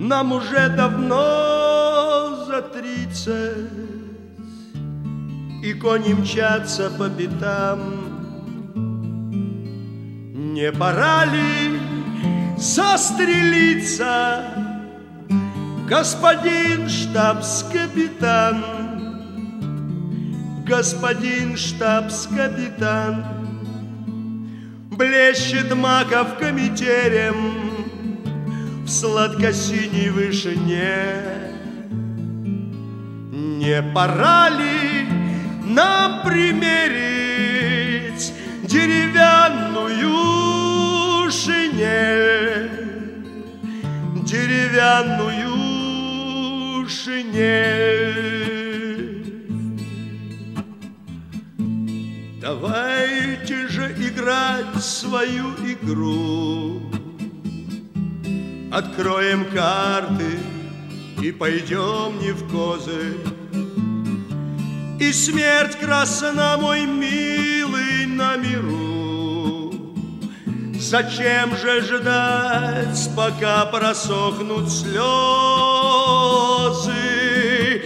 Нам уже давно за 30, и кони мчатся по пятам. Не пора ли застрелиться, господин штабс-капитан? Господин штабс-капитан. Блещет маковками терем в сладко-синей вышине. Не пора ли нам примерить деревянную шинель? Деревянную шинель. Давайте же играть свою игру. Откроем карты и пойдем не в козырь. И смерть красна, мой милый, на миру. Зачем же ждать, пока просохнут слезы?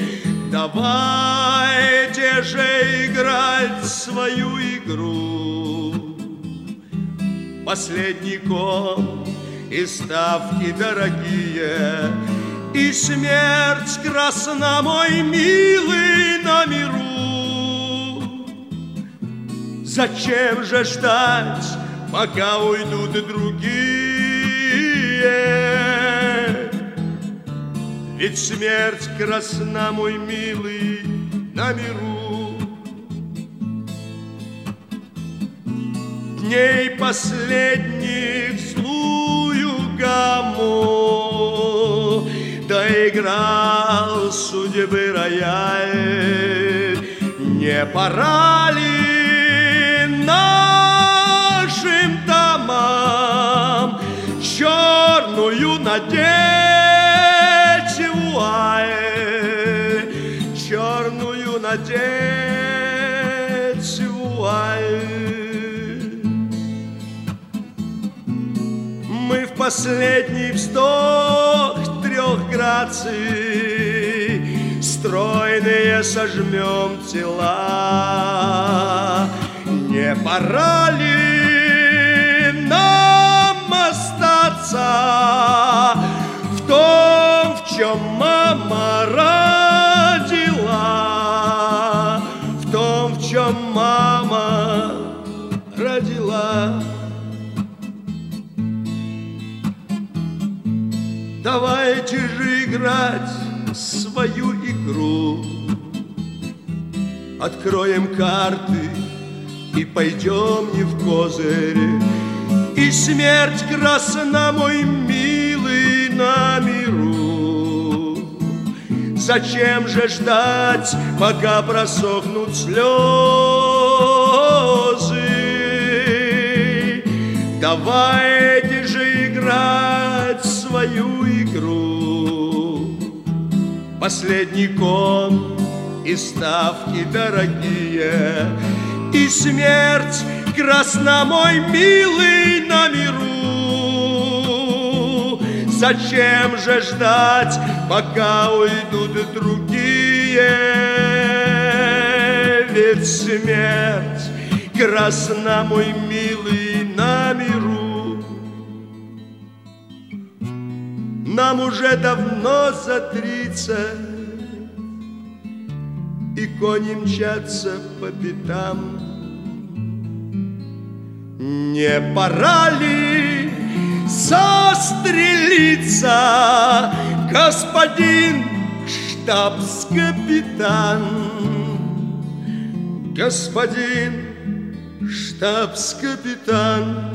Давайте же играть свою игру. Последний кон и ставки дорогие, и смерть красна, мой милый, на миру. Зачем же ждать, пока уйдут другие? Ведь смерть красна, мой милый, на миру. Дней последних злую гамму доиграл судьбы рояль. Не пора ли нашим домам черную надеть вуаль? Черную надеть вуаль. Мы в последний вздох 3 граций стройные сожмем тела. Не пора ли нам остаться в том, в чем мама родила? В том, в чем мама родила. Давайте же играть свою игру. Откроем карты и пойдем не в козырь. И смерть красна, мой милый, на миру. Зачем же ждать, пока просохнут слезы? Давайте же играть свою игру. Последний кон и ставки дорогие, и смерть красна, мой милый, на миру. Зачем же ждать, пока уйдут другие? Ведь смерть красна, мой милый, на миру. Нам уже давно за 30, и кони мчатся по пятам. Не пора ли застрелиться, господин штабс-капитан? Господин штабс-капитан.